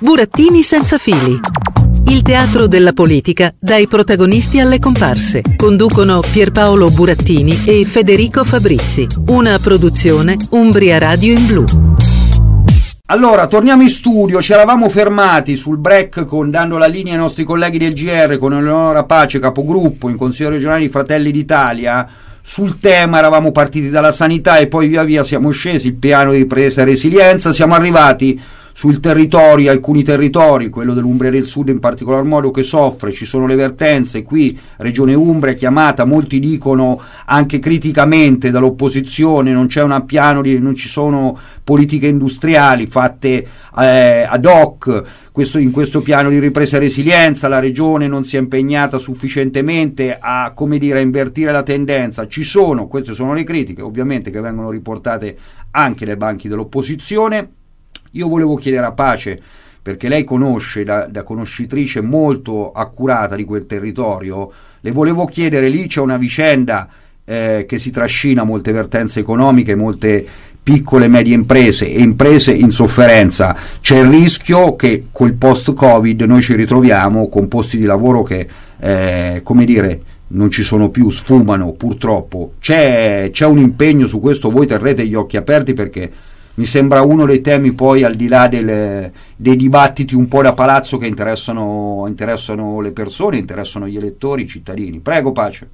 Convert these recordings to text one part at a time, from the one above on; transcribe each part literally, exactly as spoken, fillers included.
Burattini senza fili. Il teatro della politica dai protagonisti alle comparse. Conducono Pierpaolo Burattini e Federico Fabrizi. Una produzione Umbria Radio in Blu. Allora, torniamo in studio. Ci eravamo fermati sul break con, dando la linea ai nostri colleghi del G R, con Eleonora Pace, capogruppo in Consiglio regionale di Fratelli d'Italia. Sul tema eravamo partiti dalla sanità e poi via via siamo scesi, il piano di ripresa e resilienza, siamo arrivati sul territorio, alcuni territori, quello dell'Umbria del Sud in particolar modo, che soffre. Ci sono le vertenze, qui Regione Umbria chiamata, molti dicono anche criticamente dall'opposizione, non c'è un piano di, non ci sono politiche industriali fatte eh, ad hoc. Questo, in questo piano di ripresa e resilienza la Regione non si è impegnata sufficientemente a, come dire, a invertire la tendenza. Ci sono, queste sono le critiche ovviamente che vengono riportate anche dai banchi dell'opposizione. Io volevo chiedere a Pace, perché lei conosce, da, da conoscitrice molto accurata di quel territorio, le volevo chiedere, lì c'è una vicenda eh, che si trascina, molte vertenze economiche, molte piccole e medie imprese e imprese in sofferenza. C'è il rischio che col post-Covid noi ci ritroviamo con posti di lavoro che, eh, come dire, non ci sono più, sfumano purtroppo. C'è, c'è un impegno su questo, voi terrete gli occhi aperti, perché mi sembra uno dei temi, poi al di là del, dei dibattiti un po' da palazzo, che interessano, interessano le persone, interessano gli elettori, i cittadini. Prego Pace.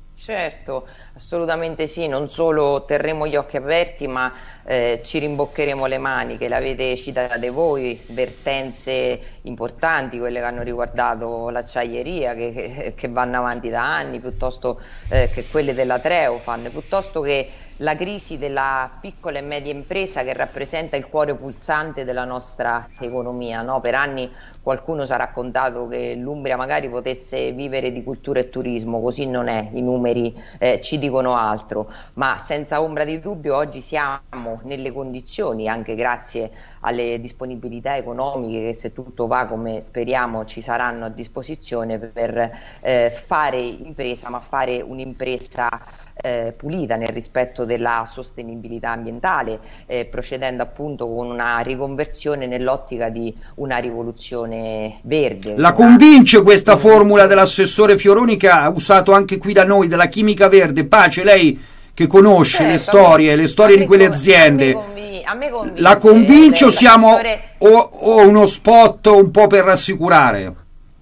Certo, assolutamente sì, non solo terremo gli occhi aperti, ma eh, ci rimboccheremo le maniche. L'avete citate voi, vertenze importanti, quelle che hanno riguardato l'acciaieria, che, che, che vanno avanti da anni, piuttosto eh, che quelle della Treofan, piuttosto che la crisi della piccola e media impresa, che rappresenta il cuore pulsante della nostra economia, no? Per anni qualcuno ci ha raccontato che l'Umbria magari potesse vivere di cultura e turismo, così non è, i numeri eh, ci dicono altro, ma senza ombra di dubbio oggi siamo nelle condizioni, anche grazie alle disponibilità economiche che, se tutto va come speriamo, ci saranno a disposizione, per eh, fare impresa, ma fare un'impresa Eh, pulita nel rispetto della sostenibilità ambientale, eh, procedendo appunto con una riconversione nell'ottica di una rivoluzione verde. La convince questa formula dell'assessore Fioroni, che ha usato anche qui da noi, della chimica verde? Pace, lei che conosce certo, le storie, me, le storie di quelle aziende, a me convince, a me convince, la convince o siamo o, o uno spot un po' per rassicurare?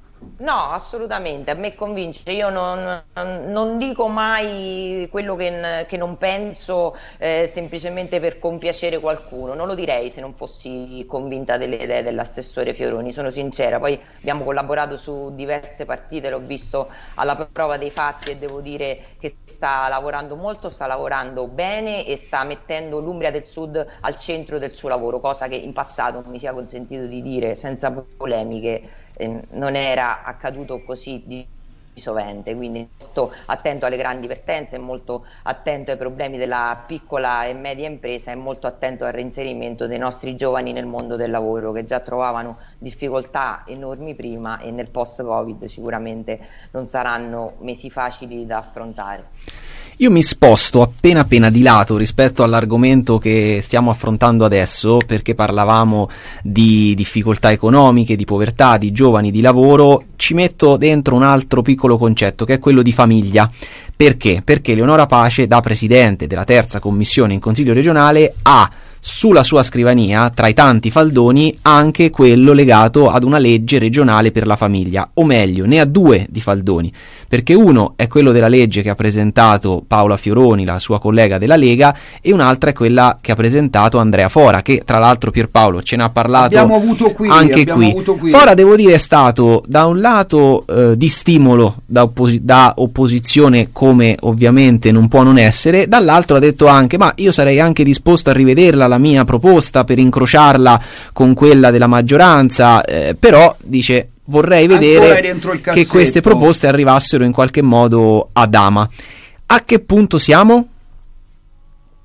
No, assolutamente, a me convince. Io non, non dico mai quello che, che non penso eh, semplicemente per compiacere qualcuno, non lo direi se non fossi convinta delle idee dell'assessore Fioroni, sono sincera. Poi abbiamo collaborato su diverse partite, l'ho visto alla prova dei fatti e devo dire che sta lavorando molto, sta lavorando bene e sta mettendo l'Umbria del Sud al centro del suo lavoro, cosa che in passato, mi sia consentito di dire senza polemiche, eh, non era accaduto così di sovente. Quindi molto attento alle grandi vertenze, molto attento ai problemi della piccola e media impresa e molto attento al reinserimento dei nostri giovani nel mondo del lavoro, che già trovavano difficoltà enormi prima e nel post-Covid sicuramente non saranno mesi facili da affrontare. Io mi sposto appena appena di lato rispetto all'argomento che stiamo affrontando adesso, perché parlavamo di difficoltà economiche, di povertà, di giovani, di lavoro. Ci metto dentro un altro piccolo concetto, che è quello di famiglia. Perché? Perché Eleonora Pace, da presidente della terza commissione in Consiglio regionale, ha sulla sua scrivania, tra i tanti faldoni, anche quello legato ad una legge regionale per la famiglia, o meglio, ne ha due di faldoni, perché uno è quello della legge che ha presentato Paola Fioroni, la sua collega della Lega, e un'altra è quella che ha presentato Andrea Fora, che tra l'altro Pierpaolo ce ne ha parlato abbiamo avuto qui, anche abbiamo qui. Avuto qui. Fora, devo dire, è stato da un lato eh, di stimolo da, opposi- da opposizione, come ovviamente non può non essere, dall'altro ha detto anche: ma io sarei anche disposto a rivederla la mia proposta per incrociarla con quella della maggioranza, eh, però dice vorrei vedere che queste proposte arrivassero in qualche modo ad ama. A che punto siamo?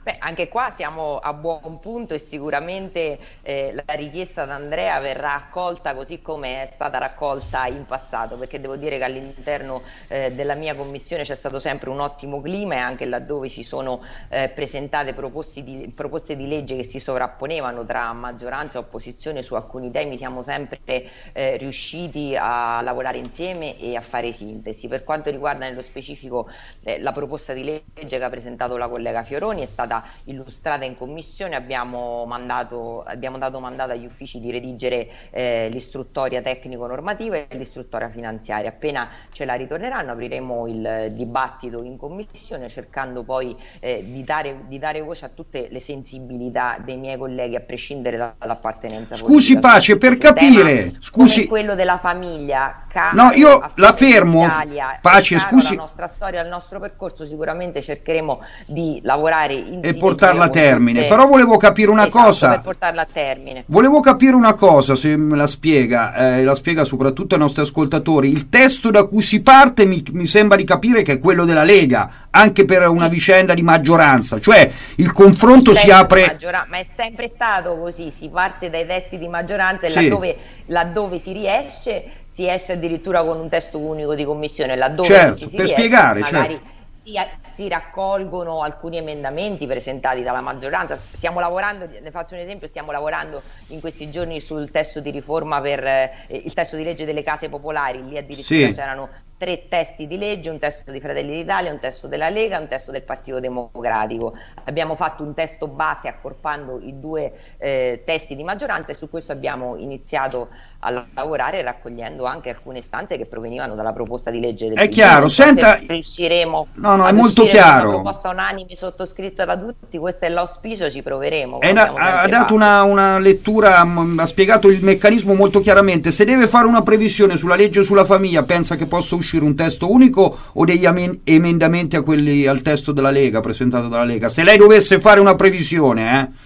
Beh, anche qua siamo a buon punto e sicuramente eh, la richiesta d'Andrea verrà accolta così come è stata raccolta in passato, perché devo dire che all'interno eh, della mia commissione c'è stato sempre un ottimo clima, e anche laddove ci sono eh, presentate proposte di, proposte di legge che si sovrapponevano tra maggioranza e opposizione su alcuni temi, siamo sempre eh, riusciti a lavorare insieme e a fare sintesi. Per quanto riguarda nello specifico eh, la proposta di legge che ha presentato la collega Fioroni, è stata illustrata in commissione, abbiamo, mandato, abbiamo dato mandato agli uffici di redigere eh, l'istruttoria tecnico-normativa e l'istruttoria finanziaria. Appena ce la ritorneranno apriremo il dibattito in commissione, cercando poi eh, di, dare, di dare voce a tutte le sensibilità dei miei colleghi, a prescindere da, dall'appartenenza scusi politica. Pace, per capire, scusi, quello della famiglia, no, io la fermo, Italia, Pace, scusi, la nostra storia, il nostro percorso, sicuramente cercheremo di lavorare in e portarla a termine, tutte... però volevo capire una esatto, cosa per portarla a termine. Volevo capire una cosa, se me la spiega, eh, la spiega soprattutto ai nostri ascoltatori. Il testo da cui si parte mi, mi sembra di capire che è quello della Lega, anche per una sì. vicenda di maggioranza, cioè il confronto il si apre... Maggiora... Ma è sempre stato così, si parte dai testi di maggioranza e sì. laddove, laddove si riesce, si esce addirittura con un testo unico di commissione, laddove certo, non ci si per riesce, spiegare, magari... certo. Si, si raccolgono alcuni emendamenti presentati dalla maggioranza. Stiamo lavorando, ne faccio un esempio, stiamo lavorando in questi giorni sul testo di riforma per eh, il testo di legge delle case popolari. Lì addirittura sì. c'erano tre testi di legge, un testo di Fratelli d'Italia, un testo della Lega e un testo del Partito Democratico. Abbiamo fatto un testo base accorpando i due eh, testi di maggioranza, e su questo abbiamo iniziato a lavorare, raccogliendo anche alcune istanze che provenivano dalla proposta di legge del È chiaro, so senta... riusciremo no, no, è molto chiaro. Una proposta unanime sottoscritta da tutti, questo è l'auspicio, ci proveremo. Na- ha dato una, una lettura, mh, ha spiegato il meccanismo molto chiaramente. Se deve fare una previsione sulla legge sulla famiglia, pensa che possa uscire un testo unico o degli am- emendamenti a quelli al testo della Lega, presentato dalla Lega? Se lei dovesse fare una previsione, eh?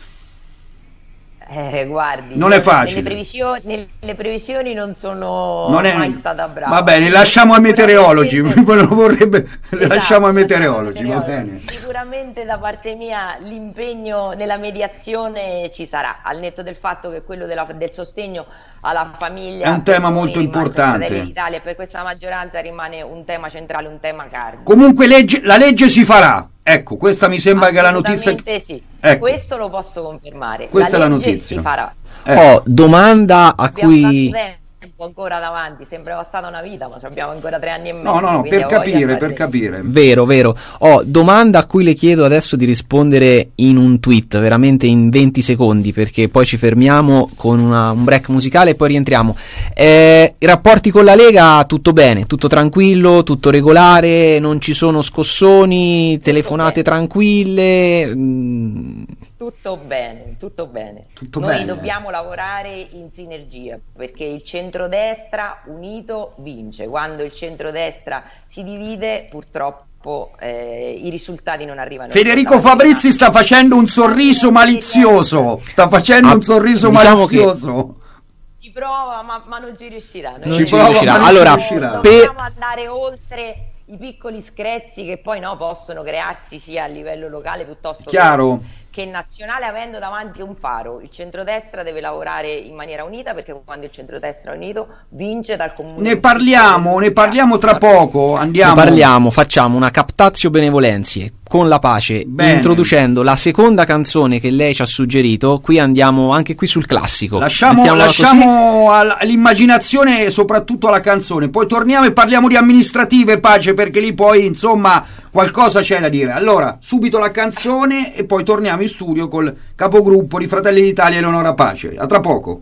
Eh, guardi, non è facile. Nelle previsioni, nelle previsioni non sono non è... mai stata brava. Va bene, lasciamo ai meteorologi. vorrebbe... esatto, le lasciamo ai meteorologi, va bene. Sicuramente da parte mia l'impegno nella mediazione ci sarà, al netto del fatto che quello della, del sostegno alla famiglia è un tema molto importante. Per l'Italia e per questa maggioranza rimane un tema centrale, un tema cardine. Comunque legge, la legge si farà. Ecco, questa mi sembra che è la notizia. Sì, ecco. Questo lo posso confermare. Questa la è la legge notizia. Si farà. Eh. Oh, domanda a Abbiamo cui tempo ancora davanti, sembra passata una vita, ma abbiamo ancora tre anni e mezzo. No, no, no, per capire, per capire. Vero, vero. Oh, domanda a cui le chiedo adesso di rispondere in un tweet, veramente in venti secondi, perché poi ci fermiamo con una, un break musicale e poi rientriamo. Eh, i rapporti con la Lega, tutto bene, tutto tranquillo, tutto regolare, non ci sono scossoni, tutto telefonate bene. Tranquille. Mm. Tutto bene, tutto bene. Tutto Noi bene. dobbiamo lavorare in sinergia, perché il centrodestra unito vince. Quando il centrodestra si divide, purtroppo eh, i risultati non arrivano. Federico Fabrizi sta facendo un sorriso malizioso. Sta facendo ah, un sorriso diciamo malizioso. Che si prova, ma, ma non ci riuscirà. Non ci, ci riuscirà. Allora, riuscirà. Dobbiamo per... andare oltre i piccoli screzi che poi no, possono crearsi sia a livello locale piuttosto Chiaro. che, che nazionale, avendo davanti un faro. Il centrodestra deve lavorare in maniera unita, perché quando il centrodestra è unito vince dal comune. Ne parliamo, ne parliamo tra poco. Andiamo. Ne parliamo, facciamo una captatio benevolenzie con la Pace. Bene. Introducendo la seconda canzone che lei ci ha suggerito. Qui andiamo anche qui sul classico. Lasciamo, lasciamo all'immaginazione, soprattutto alla canzone. Poi torniamo e parliamo di amministrative, Pace, perché lì poi insomma qualcosa c'è da dire. Allora, subito la canzone e poi torniamo in studio col capogruppo di Fratelli d'Italia, Eleonora Pace. A tra poco.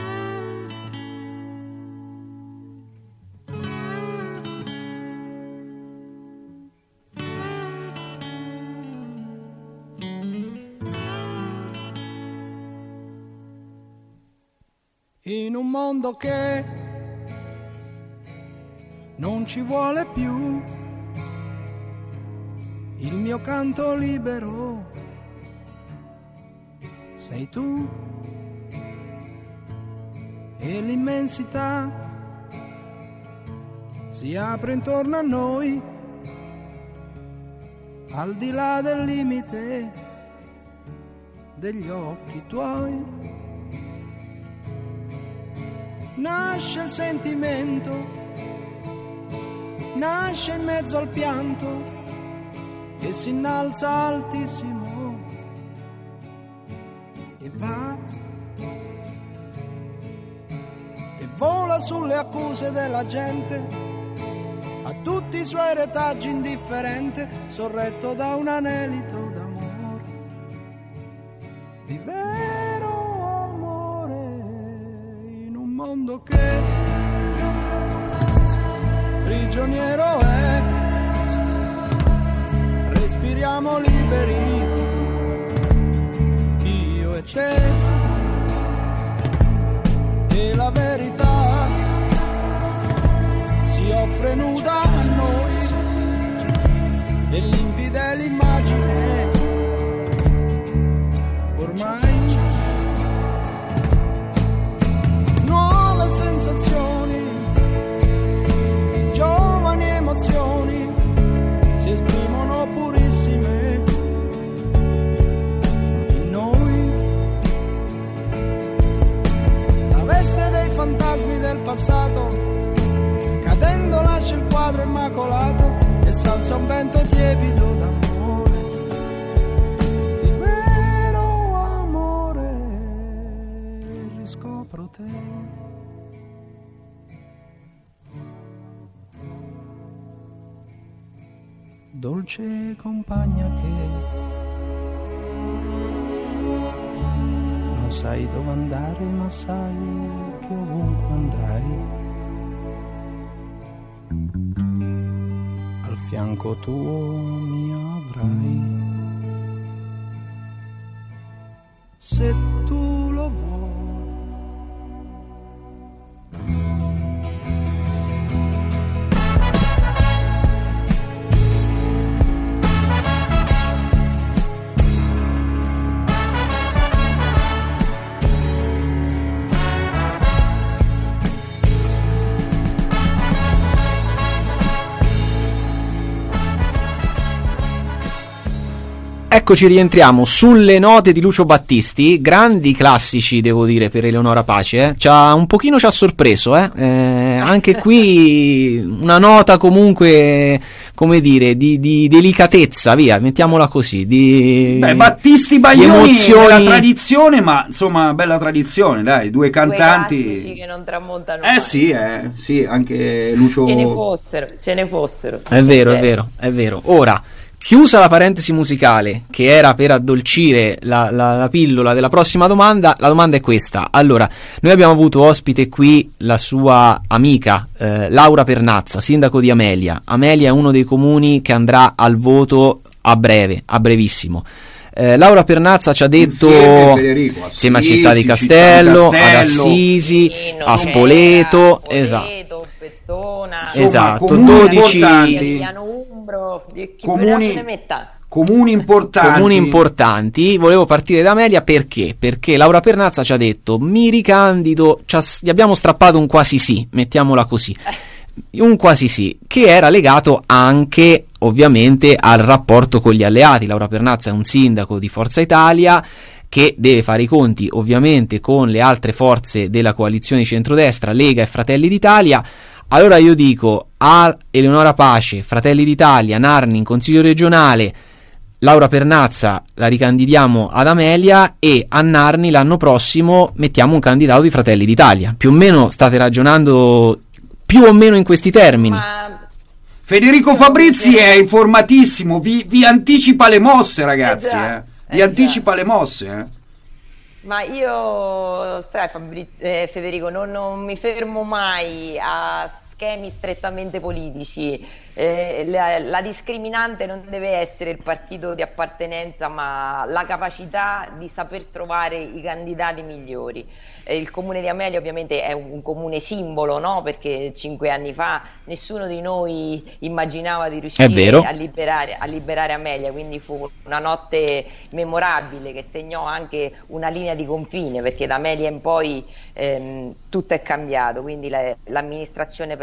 In un mondo che non ci vuole più il mio canto libero, sei tu e l'immensità si apre intorno a noi, al di là del limite degli occhi tuoi. Nasce il sentimento, nasce in mezzo al pianto che si innalza altissimo e va e vola sulle accuse della gente, a tutti i suoi retaggi indifferente, sorretto da un anelito d'amore, di vero amore, in un mondo che prigioniero è. Respiriamo liberi, io e te, e la verità si offre nuda a noi, e limpida è l'immagine, ormai. Nuove sensazioni, giovani emozioni si esprimono purissime in noi. La veste dei fantasmi del passato, cadendo lascia il quadro immacolato e s'alza un vento tiepido d'amore, di vero amore, riscopro te. Dolce compagna che non sai dove andare, ma sai che ovunque andrai, al fianco tuo mi avrai, se tu lo vuoi. Eccoci, rientriamo sulle note di Lucio Battisti, grandi classici devo dire per Eleonora Pace, eh. C'ha, un pochino ci ha sorpreso, eh. Eh, anche qui una nota comunque, come dire, di, di delicatezza, via, mettiamola così, di Beh, Battisti Baglioni emozioni... è la tradizione, ma insomma bella tradizione, dai, due cantanti due classici che non tramontano eh mai. sì, eh, sì, anche Lucio Ce ne fossero, ce ne fossero. È vero, è vero, è vero. Ora, chiusa la parentesi musicale, che era per addolcire la, la, la pillola della prossima domanda, la domanda è questa. Allora, noi abbiamo avuto ospite qui la sua amica eh, Laura Pernazza, sindaco di Amelia. Amelia è uno dei comuni che andrà al voto a breve, a brevissimo. Eh, Laura Pernazza ci ha detto insieme, Federico, insieme a Assisi, Città di Castello, Città di Castello, ad Assisi, Torino, a Gela, Spoleto, Spoleto, esatto. Pettona, Insomma, Esatto, comuni dodici importanti. Piano Umbro, chi Comuni- ne metta? comuni importanti. comuni importanti. Volevo partire da Amelia perché? Perché Laura Pernazza ci ha detto mi ricandido, ci ha- gli abbiamo strappato un quasi sì, mettiamola così, un quasi sì, che era legato anche ovviamente al rapporto con gli alleati. Laura Pernazza è un sindaco di Forza Italia che deve fare i conti ovviamente con le altre forze della coalizione di centrodestra, Lega e Fratelli d'Italia. Allora io dico a Eleonora Pace, Fratelli d'Italia, Narni in Consiglio regionale, Laura Pernazza la ricandidiamo ad Amelia e a Narni l'anno prossimo mettiamo un candidato di Fratelli d'Italia. Più o meno state ragionando più o meno in questi termini. Ma Federico Fabrizi è informatissimo, vi, vi anticipa le mosse, ragazzi, Eh già, eh. vi eh anticipa le mosse, eh. Ma io, sai Fabri- eh, Federico, non, non mi fermo mai a schemi strettamente politici. Eh, la, la discriminante non deve essere il partito di appartenenza, ma la capacità di saper trovare i candidati migliori. Eh, il comune di Amelia ovviamente è un, un comune simbolo, no? Perché cinque anni fa nessuno di noi immaginava di riuscire a liberare, a liberare Amelia, quindi fu una notte memorabile che segnò anche una linea di confine, perché da Amelia in poi ehm, tutto è cambiato, quindi la, l'amministrazione per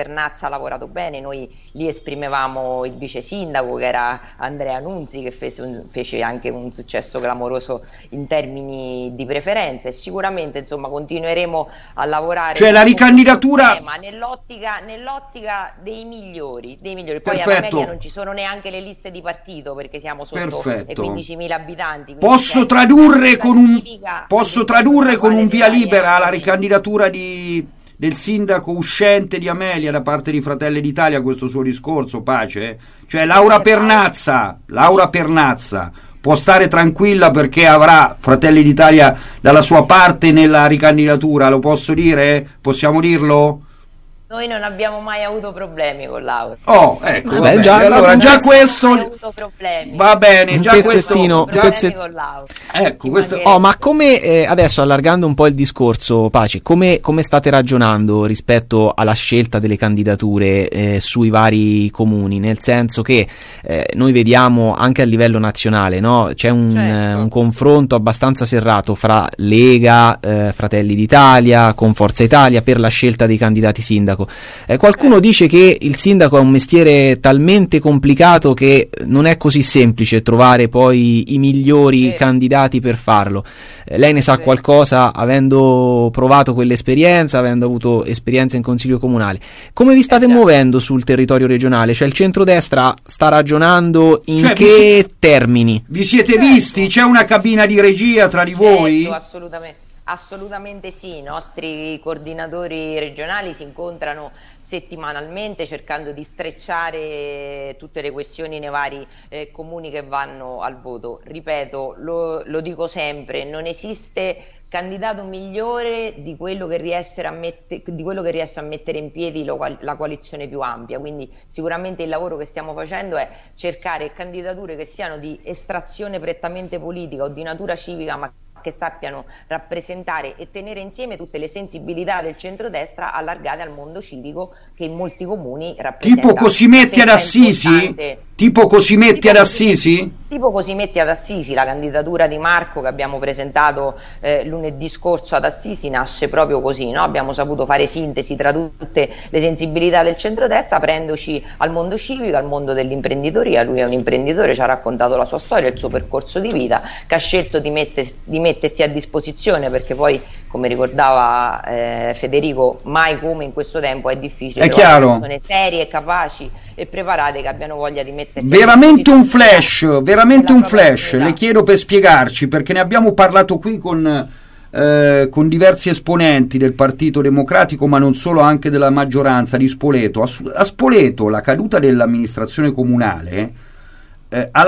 Pernazza ha lavorato bene, noi lì esprimevamo il vice sindaco che era Andrea Nunzi, che fece, un, fece anche un successo clamoroso in termini di preferenze, e sicuramente insomma continueremo a lavorare, cioè la ricandidatura ma nell'ottica, nell'ottica dei migliori, dei migliori. Poi Perfetto. ad Amelia non ci sono neanche le liste di partito perché siamo sotto Perfetto. i quindicimila abitanti. Posso tradurre con un posso tradurre con un via libera la ricandidatura di del sindaco uscente di Amelia da parte di Fratelli d'Italia, questo suo discorso, Pace? Cioè Laura Pernazza, Laura Pernazza può stare tranquilla perché avrà Fratelli d'Italia dalla sua parte nella ricandidatura, lo posso dire? Possiamo dirlo? Noi non abbiamo mai avuto problemi con Laura. Oh, ecco, Vabbè, vabbè, già, allora già questo non avuto problemi. va bene, un già pezzettino, questo, un pezze- con Laura. ecco, questo Oh, ma come eh, adesso, allargando un po' il discorso, Pace, come, come state ragionando rispetto alla scelta delle candidature eh, sui vari comuni? Nel senso che eh, noi vediamo anche a livello nazionale, no? C'è un, Certo. eh, un confronto abbastanza serrato fra Lega, eh, Fratelli d'Italia, con Forza Italia per la scelta dei candidati sindaco. Eh, qualcuno dice che il sindaco è un mestiere talmente complicato che non è così semplice trovare poi i migliori Sì. candidati per farlo. Eh, lei ne sa Sì. qualcosa, avendo provato quell'esperienza, avendo avuto esperienza in consiglio comunale. Come vi state Esatto. muovendo sul territorio regionale? Cioè il centrodestra sta ragionando in Cioè, che termini? vi siete Certo. visti? C'è una cabina di regia tra di voi? Certo, assolutamente, assolutamente sì, i nostri coordinatori regionali si incontrano settimanalmente cercando di strecciare tutte le questioni nei vari eh, comuni che vanno al voto. Ripeto, lo, lo dico sempre, non esiste candidato migliore di quello che riesce a, mette, di quello che riesce a mettere in piedi lo, la coalizione più ampia, quindi sicuramente il lavoro che stiamo facendo è cercare candidature che siano di estrazione prettamente politica o di natura civica, ma che sappiano rappresentare e tenere insieme tutte le sensibilità del centrodestra allargate al mondo civico che in molti comuni rappresenta. Tipo Cosimetti ad Assisi? Importante. Tipo Cosimetti Tipo ad Cosimetti- Assisi? Tipo Cosimetti ad Assisi, la candidatura di Marco che abbiamo presentato eh, lunedì scorso ad Assisi nasce proprio così, no? Abbiamo saputo fare sintesi tra tutte le sensibilità del centrodestra, aprendoci al mondo civico, al mondo dell'imprenditoria. Lui è un imprenditore, ci ha raccontato la sua storia, il suo percorso di vita, che ha scelto di, metter, di mettersi a disposizione, perché poi, come ricordava eh, Federico, mai come in questo tempo è difficile È trovare chiaro. persone serie, capaci e preparate che abbiano voglia di mettersi Veramente a un disposizione flash, veramente della un propria flash, comunità. le chiedo per spiegarci, perché ne abbiamo parlato qui con, eh, con diversi esponenti del Partito Democratico, ma non solo, anche della maggioranza di Spoleto. A, Su- a Spoleto la caduta dell'amministrazione comunale eh, ha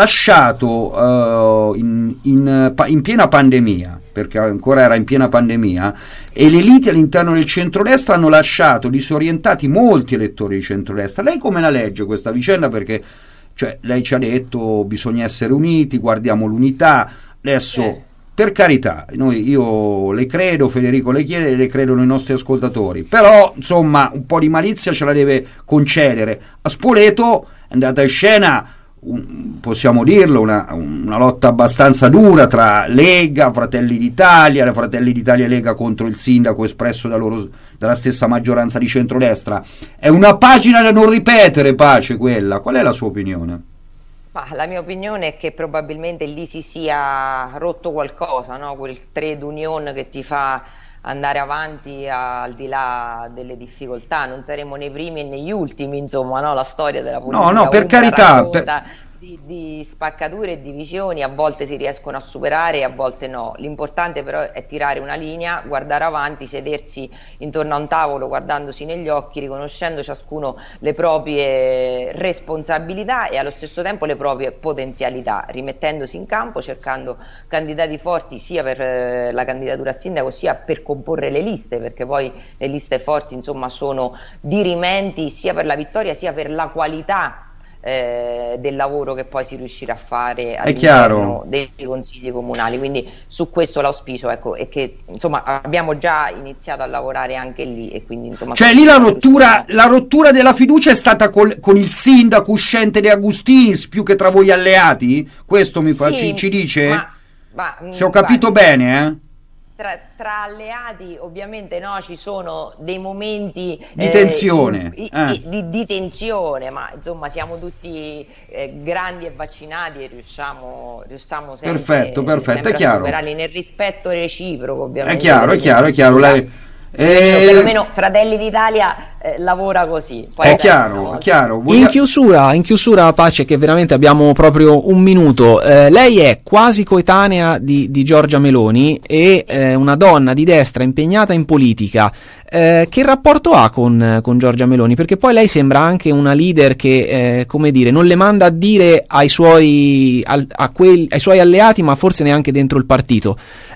lasciato eh, in, in, pa- in piena pandemia, perché ancora era in piena pandemia, e le liti all'interno del centrodestra hanno lasciato disorientati molti elettori di centrodestra. Lei come la legge questa vicenda? Perché cioè, lei ci ha detto bisogna essere uniti, guardiamo l'unità, adesso Sì. per carità, noi, io le credo, Federico le chiede, le credono i nostri ascoltatori, però insomma un po' di malizia ce la deve concedere. A Spoleto è andata in scena, un, possiamo dirlo, una, una lotta abbastanza dura tra Lega, Fratelli d'Italia, la Fratelli d'Italia e Lega contro il sindaco espresso da loro, dalla stessa maggioranza di centrodestra. È una pagina da non ripetere, Pace, quella. Qual è la sua opinione? Ma la mia opinione è che probabilmente lì si sia rotto qualcosa, no? Quel trade union che ti fa andare avanti al di là delle difficoltà. Non saremo nei primi e negli ultimi, insomma, no? La storia della politica No, no, per umbra carità, racconta di, di spaccature e divisioni, a volte si riescono a superare e a volte no. L'importante però è tirare una linea, guardare avanti, sedersi intorno a un tavolo guardandosi negli occhi, riconoscendo ciascuno le proprie responsabilità e allo stesso tempo le proprie potenzialità, rimettendosi in campo, cercando candidati forti sia per eh, la candidatura a sindaco sia per comporre le liste, perché poi le liste forti insomma sono dirimenti sia per la vittoria sia per la qualità Eh, del lavoro che poi si riuscirà a fare all'interno dei consigli comunali. Quindi su questo l'auspicio, ecco, è che insomma abbiamo già iniziato a lavorare anche lì e quindi insomma Cioè lì la rottura, la rottura della fiducia è stata col, con il sindaco uscente De Agustinis più che tra voi alleati? Questo mi fa, Sì, ci, ci dice? ma, ma, Se ho capito guarda, bene, eh? Tra, tra alleati ovviamente no, ci sono dei momenti di eh, tensione in, eh. di, di, di tensione, ma insomma siamo tutti eh, grandi e vaccinati e riusciamo, riusciamo sempre, perfetto, perfetto, sempre è chiaro. a superarli nel rispetto reciproco, ovviamente. È chiaro, è chiaro, è chiaro. Lei, eh... perlomeno Fratelli d'Italia eh, lavora così. Poi è chiaro, è chiaro. Voglia... In chiusura, in chiusura, Pace, che veramente abbiamo proprio un minuto. Eh, lei è quasi coetanea di, di Giorgia Meloni e eh, una donna di destra impegnata in politica. Eh, che rapporto ha con, con Giorgia Meloni? Perché poi lei sembra anche una leader che, eh, come dire, non le manda a dire ai suoi, al, a quel, ai suoi alleati, ma forse neanche dentro il partito.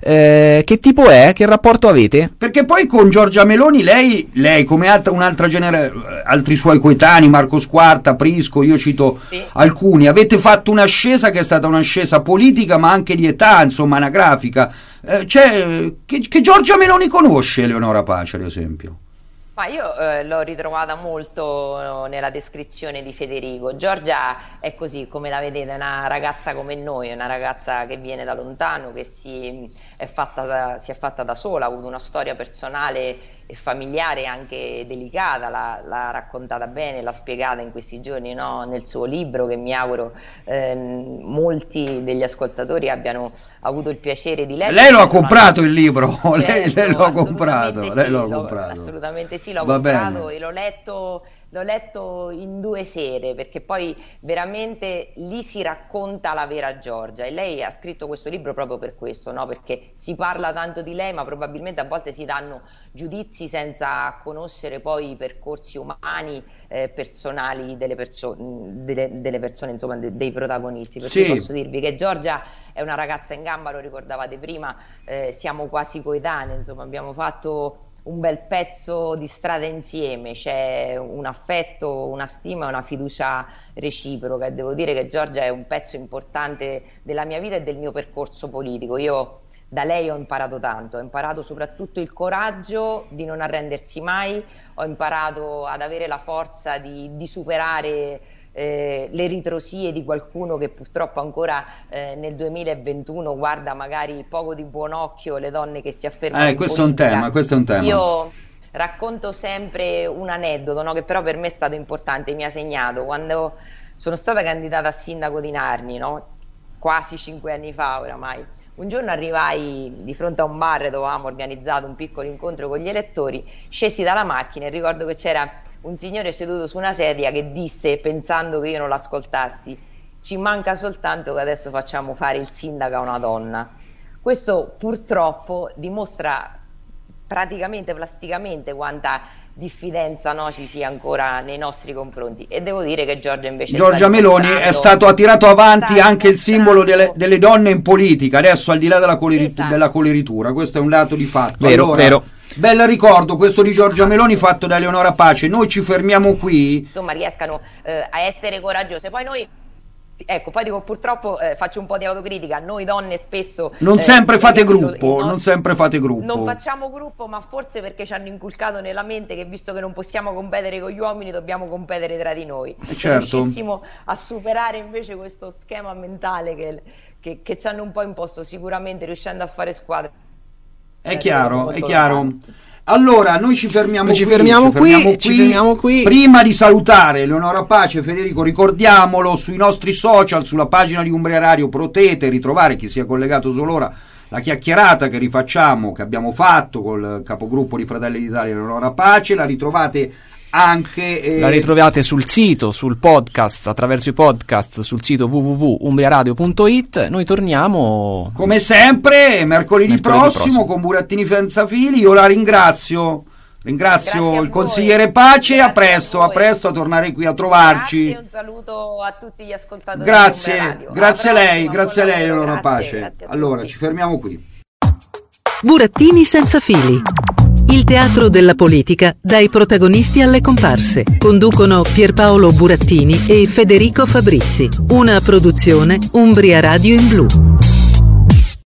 Eh, che tipo è? Che rapporto avete? Perché poi con Giorgia Meloni lei, lei come altra, un'altra genere, altri suoi coetanei, Marco Squarta, Prisco, io cito sì. alcuni, avete fatto un'ascesa che è stata un'ascesa politica ma anche di età, insomma anagrafica. Eh, cioè, che, che Giorgia Meloni conosce Eleonora Pace, ad esempio? Ma io eh, l'ho ritrovata molto nella descrizione di Federico. Giorgia è così, come la vedete, è una ragazza come noi, è una ragazza che viene da lontano, che si è fatta da, si è fatta da sola, ha avuto una storia personale e familiare anche delicata, l'ha, l'ha raccontata bene, l'ha spiegata in questi giorni, no? Nel suo libro, che mi auguro eh, molti degli ascoltatori abbiano avuto il piacere di leggere. Lei lo ha comprato il libro, certo, lei, lei lo ha comprato, sì, lei lo ha lo, comprato. Assolutamente sì, l'ho Va comprato bene. e l'ho letto. L'ho letto in due sere, perché poi veramente lì si racconta la vera Giorgia, e lei ha scritto questo libro proprio per questo, no? Perché si parla tanto di lei, ma probabilmente a volte si danno giudizi senza conoscere poi i percorsi umani, eh, personali delle, perso- delle, delle persone, insomma, de- dei protagonisti. Perché sì. Posso dirvi che Giorgia è una ragazza in gamba, lo ricordavate prima, eh, siamo quasi coetanei, insomma, abbiamo fatto un bel pezzo di strada insieme, c'è un affetto, una stima e una fiducia reciproca, e devo dire che Giorgia è un pezzo importante della mia vita e del mio percorso politico. Io da lei ho imparato tanto, ho imparato soprattutto il coraggio di non arrendersi mai, ho imparato ad avere la forza di, di superare Eh, le ritrosie di qualcuno che purtroppo ancora eh, nel duemilaventuno guarda magari poco di buon occhio le donne che si affermano. Eh, questo è un tema, questo è un tema. Io racconto sempre un aneddoto, no, che però per me è stato importante, mi ha segnato. Quando sono stata candidata a sindaco di Narni, no, quasi cinque anni fa oramai, un giorno arrivai di fronte a un bar dove avevamo organizzato un piccolo incontro con gli elettori, scesi dalla macchina e ricordo che c'era un signore seduto su una sedia che disse, pensando che io non l'ascoltassi: ci manca soltanto che adesso facciamo fare il sindaco a una donna. Questo purtroppo dimostra praticamente plasticamente quanta diffidenza, no, ci sia ancora nei nostri confronti, e devo dire che Giorgia invece Giorgia Meloni è stato attirato avanti anche il simbolo delle, delle donne in politica, adesso al di là della, coleri- esatto. della coleritura, questo è un dato di fatto. Vero, allora, vero. Bel ricordo questo di Giorgia Meloni fatto da Eleonora Pace. Noi ci fermiamo qui, insomma riescano eh, a essere coraggiose. Poi noi, ecco, poi dico purtroppo, eh, faccio un po' di autocritica, noi donne spesso non eh, sempre fate gruppo, no, non sempre fate gruppo. Non facciamo gruppo, ma forse perché ci hanno inculcato nella mente che visto che non possiamo competere con gli uomini dobbiamo competere tra di noi. Eh, certo. Se riuscissimo a superare invece questo schema mentale che, che, che ci hanno un po' imposto, sicuramente riuscendo a fare squadra. È chiaro, è chiaro. Avanti. Allora, noi ci fermiamo, noi ci qui, fermiamo, ci qui, fermiamo qui, ci fermiamo qui. Prima di salutare Eleonora Pace, Federico, ricordiamolo sui nostri social, sulla pagina di Umbria Radio potete ritrovare, chi sia collegato solo ora, la chiacchierata che rifacciamo, che abbiamo fatto col capogruppo di Fratelli d'Italia Eleonora Pace. La ritrovate anche eh... la ritrovate sul sito, sul podcast, attraverso i podcast sul sito w w w punto umbriaradio punto i t. Noi torniamo come sempre mercoledì, mercoledì prossimo, prossimo con Burattini senza fili. Io la ringrazio ringrazio il consigliere Pace. Grazie, a presto a, a presto a tornare qui a trovarci. Grazie, un saluto a tutti gli ascoltatori. Grazie, grazie a lei, grazie a lei Eleonora Pace. Allora ci fermiamo qui. Burattini senza fili, il teatro della politica dai protagonisti alle comparse. Conducono Pierpaolo Burattini e Federico Fabrizi. Una produzione Umbria Radio in Blu.